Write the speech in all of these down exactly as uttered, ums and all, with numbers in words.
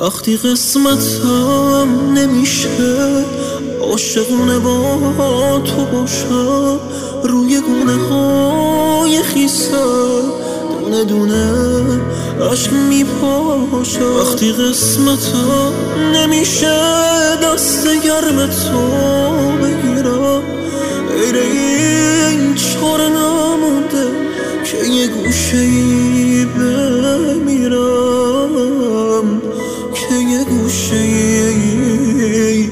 وقتی قسمتم نمیشه عاشقونه با تو باشم، روی گونه های خیسه دونه دونه عشق میپاشه. وقتی قسمتم نمیشه دست گرم تو بگیرم، غیر این چاره نمونده که یه گوشه ای بمیرم، که یه گوشه ای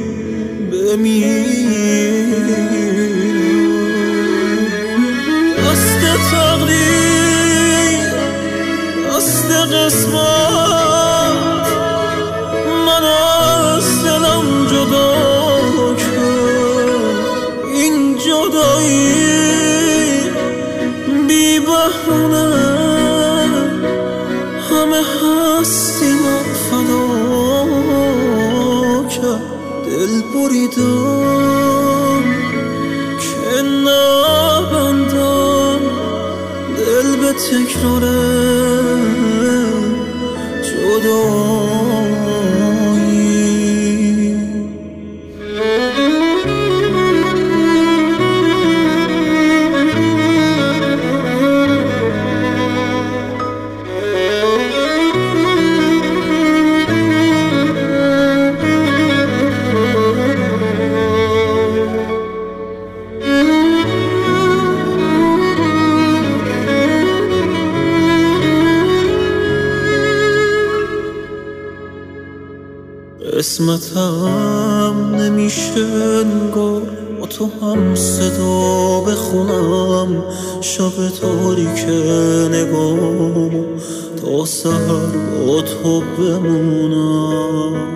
بمیرم. دست تقدیر، دست قسمت من از دلم جدا کرد. این جدایی بی بهونه همه هستیم فدا کرد. دل بریدم که نبندم دل به تکرار جدایی. قسمتم نمیشه انگار با تو هم صدا بخونم، شب تاریک نگامو تا سحر با تو بمونم.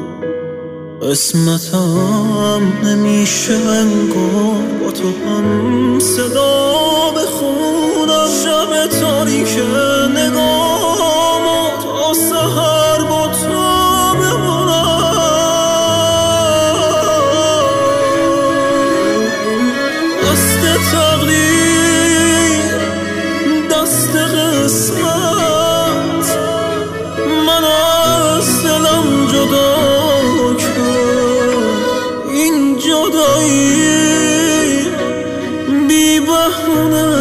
قسمتم نمیشه انگار با تو هم صدا بخونم، شب تاریک نگامو تا سحر با تو بمونم. دست تقدیر، دست قسمت من از دلم جدا کرد. این جدایی بی بهونه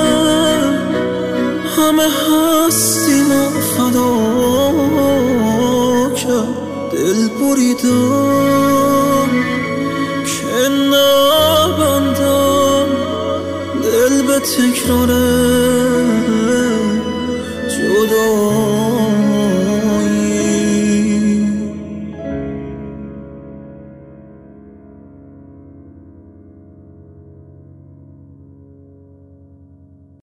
همه هستیم فدا کرد. دل بریدم که نبندم دل به تکرار